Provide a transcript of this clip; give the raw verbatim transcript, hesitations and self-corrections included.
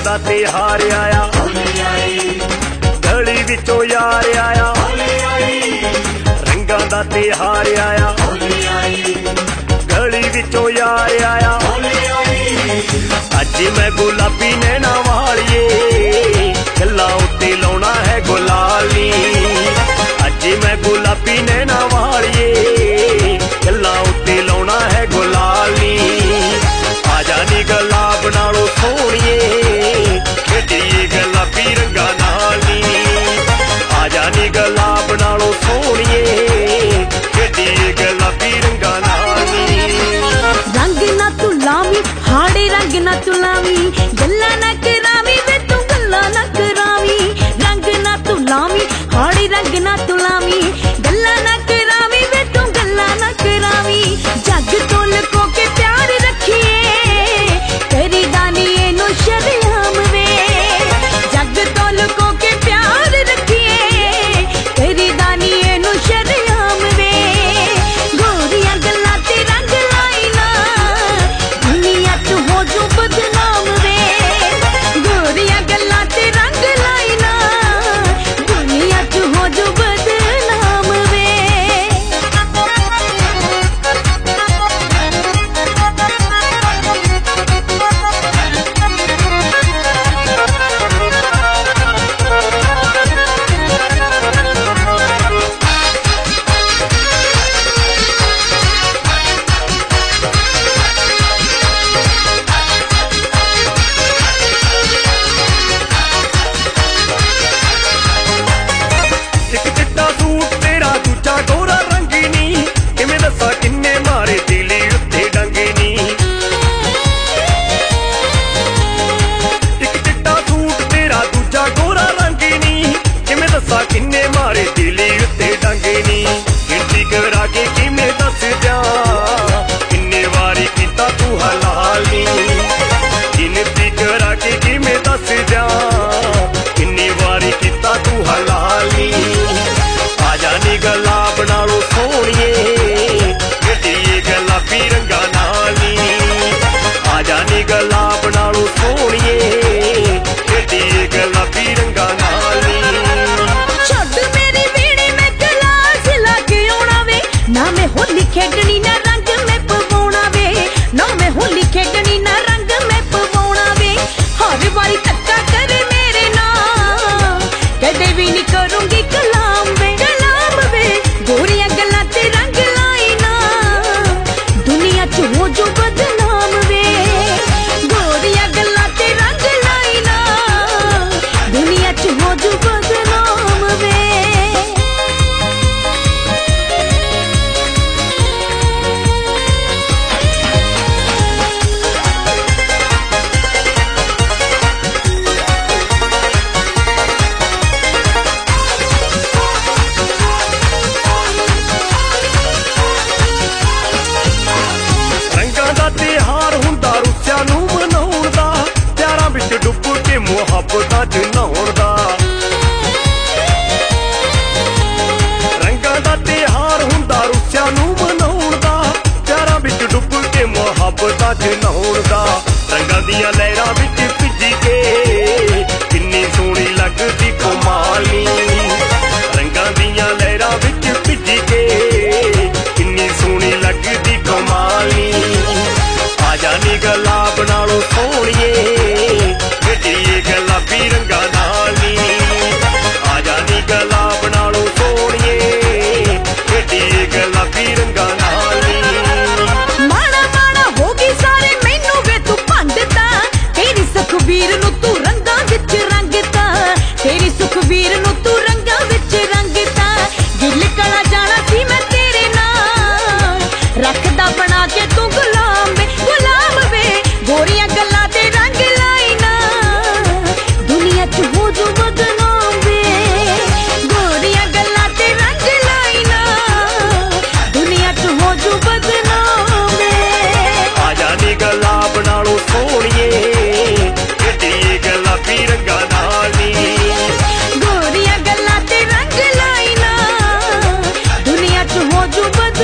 दा तिहार आया, गली विचों यार आया, रंगां दा तिहार आया, गली विचों यार आया। अज मैं गुलाबी नैना वालिए, गल्लां उत्ते लाउणा है गुलाल नी। अज मैं गुलाबी नैना वालिए, गल्लां उत्ते लाउणा है गुलाल नी। आजा नी गुलाब नालों सोहणीए, खेडीए गुलाबी रंगां नाल नी। आजा नी गुलाब नालों सोहणीए, खेडीए गुलाबी रंगां नाल नी। रंग ना तू लावी हाड़े, रंग ना तू लावी गल्ला ना करावी वे तू गल्ला ना करावी। रंग ना तू लावी हाड़े, रंग ना तू लावी गल्ला ना करावी वे तू गल्ला ना करावी। जग तो लुको के प्यार रखिए, करी दानी एनू शर्म वे। जग तो लुको के प्यार रखिए, करी दानी एनू शर्म वे। गोरियां गल्लां ते रंग लाई ना, दुनिया च हो जो बदनाम वे। गोरियां गल्लां ते रंग लाई ना, दुनिया च हो जो बदनाम वे। एक चिट्टा सूट तेरा दूजा गोरा रंगीनी, किवें दस्सां किन्ने मारे दिली उत्ते डंगीनी। एक चिट्टा सूट तेरा दूजा गोरा रंगीनी, किवें दस्सां किन्ने मारे दिली उत्ते डंगीनी। गिनती करा के किवें दस दियां, किन्ने वारी कीता तू हलाल नी। गिनती करा के किवें दस दियां, किन्नी वारी कीता तू हलाल नी। आजा नी गुलाब नालों सोहणीए, खेडीए गुलाबी रंगां नाल नी। आजा नी गुलाब नालों सोहणीए, खेडीए गुलाबी रंगां नाल नी। छड्ड मेरी बीड़ी में गलास लग आउणा वे, ना मैं होली खेडनी ना रंग में पवाउणा वे। ना मैं होली खेडनी ना रंग में पवाउणा वे। हर वारी धक्का करे मेरे नाल, कदे भी नहीं करूंगी कलाम वे। कलाम वे गोरियां गल्लां ते रंग लाई ना, दुनिया च हो जो बदनाम वे। गोरियां गल्लां ते रंग लाई ना, दुनिया च हो जो बदनाम वे। रंगां दा तिहार हुंदा रुस्सिਆਂ ਨੂੰ ਮਨਾਉਣ ਦਾ, ਪਿਆਰਾਂ ਵਿੱਚ ਡੁੱਬ ਕੇ ਮੁਹੱਬਤਾਂ 'ਚ ਨਹਾਉਣ ਦਾ। ਰੰਗਾਂ ਦਾ ਤਿਹਾਰ ਹੁੰਦਾ ਰੁੱਸਿਆਂ ਨੂੰ ਮਨਾਉਣ ਦਾ, ਪਿਆਰਾਂ ਵਿੱਚ ਡੁੱਬ ਕੇ ਮੁਹੱਬਤਾਂ 'ਚ ਨਹਾਉਣ ਦਾ। ਰੰਗਾਂ ਦੀਆਂ ਲਹਿਰਾਂ ਵਿੱਚ ਭਿੱਜ ਕੇ ਕਿੰਨੀ ਸੋਹਣੀ ਲੱਗਦੀ ਕਮਾਲੀ। ਰੰਗਾਂ ਦੀਆਂ ਲਹਿਰਾਂ ਵਿੱਚ ਭਿੱਜ ਕੇ ਕਿੰਨੀ ਸੋਹਣੀ ਲੱਗਦੀ ਕਮਾਲੀ। ਆਜਾ ਨੀ ਗੁਲਾਬ ਨਾਲੋਂ ਸੋਹਣੀਏ, ਖੇਡੀਏ ਗੁਲਾਬੀ ਰੰਗਾਂ ਨਾਲ ਨੀ। ਆਜਾ ਨੀ ਗੁਲਾਬ ਨਾਲੋਂ ਸੋਹਣੀਏ, ਖੇਡੀਏ ਗੁਲਾਬੀ ਰੰਗਾਂ ਨਾਲ ਨੀ। ਮਾੜਾ ਮਾੜਾ ਹੋ ਗਈ ਸਾਰੇ ਮੈਨੂੰ ਵੇ ਤੂੰ ਭੰਡਤਾ, ਤੇਰੀ ਸੁਖਬੀਰ ਨੂੰ ਤੂੰ ਰੰਗਾਂ ਵਿੱਚ ਰੰਗਤਾ। ਤੇਰੀ ਸੁਖਬੀਰ ਨੂੰ ਤੂੰ ਰੰਗਾਂ ਵਿੱਚ ਰੰਗਤਾ। ਦਿਲ ਕਲਾ ਜਾਣਾ ਸੀ ਮੈਂ ਤੇਰੇ ਨਾਲ, ਰੱਖਦਾ ਬਣਾ ਕੇ ਤੂੰ ਗੁਲਾਮ ਵੇ। ਗੁਲਾਮ ਵੇ ਗੋਰੀਆਂ ਗੱਲਾਂ ਤੇ ਰੰਗ ਲਾਈ ਨਾ, ਦੁਨੀਆ ਚ ਹੋ ਜੋ ਬਦਨਾਮ ਵੇ। ਗੋਰੀਆਂ ਗੱਲਾਂ ਤੇ ਰੰਗ ਲਾਈ ਨਾ, ਦੁਨੀਆ ਚ ਹੋ ਜੋ ਬਦਨਾਮ ਵੇ। ਆਜਾ ਨੀ ਗੁਲਾਬ ਨਾਲੋਂ ਸੋਹਣੀਏ, ਖੇਡੀਏ ਗੁਲਾਬੀ ਰੰਗਾਂ ਨਾਲ ਨੀ। ਗੋਰੀਆਂ ਗੱਲਾਂ ਤੇ ਰੰਗ ਲਾਈ ਨਾ, ਦੁਨੀਆ ਚ ਹੋ ਜੋ ਬਦਨਾਮ